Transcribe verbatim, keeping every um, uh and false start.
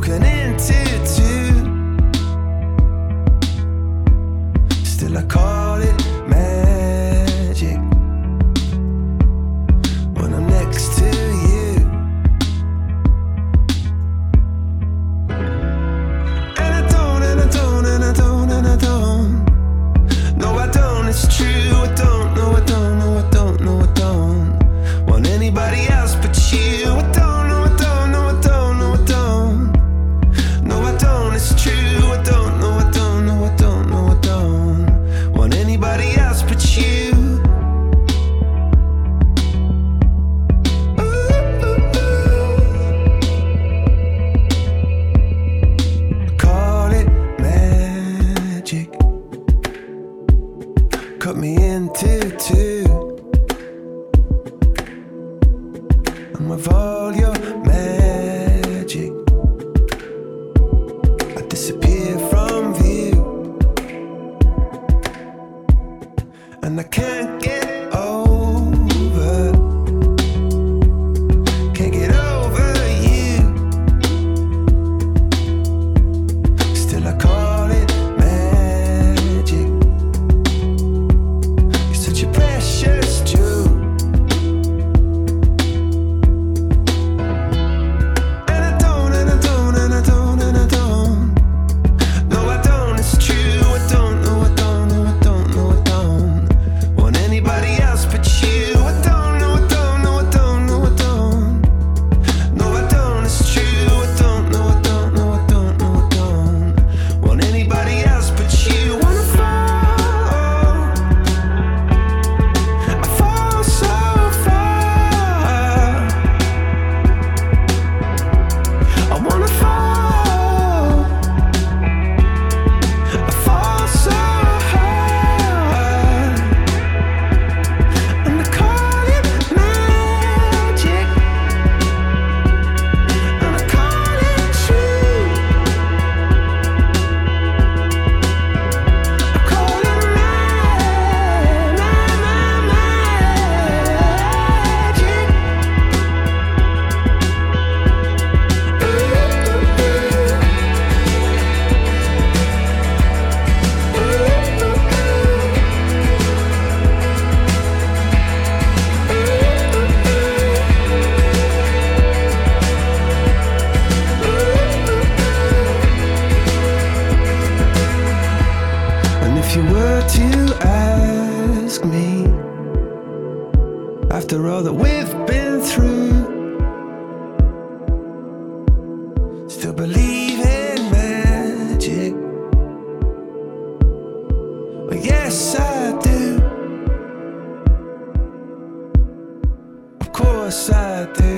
broken into two. Still I call it magic when I'm next to you. And I don't, and I don't, and I don't, and I don't. No, I don't, it's true. I don't, no, I don't, no, I don't, no, I don't want anybody else but you. I don't, no, I don't, no, I don't, no, I don't. No, I don't, it's true. I don't, no, I don't, no, I don't, no, I don't want anybody else but you. Ooh, ooh, ooh. Call it magic. Cut me into two. And with all your magic, I disappear from view. And I can't get over, can't get over you. Still I call it magic. You're such a precious jewel. And I don't, and I don't, and I don't, and I don't. No, I don't, it's true. I don't, no, I don't, no, I don't, no, I don't want anybody else but you. I don't, no, I don't, no, I don't, no, I don't. No, I don't, it's true. I don't, no, I don't, no, I don't, no, I don't want anybody else but you. Wanna fall, I fall so far. I wanna fall, I fall so hard. And I call it magic, and I call it true. I call it ma- ma- ma- magic. And if you were to ask me, after all that we've been through, still believe in magic? Well, yes, I do. Of course I do.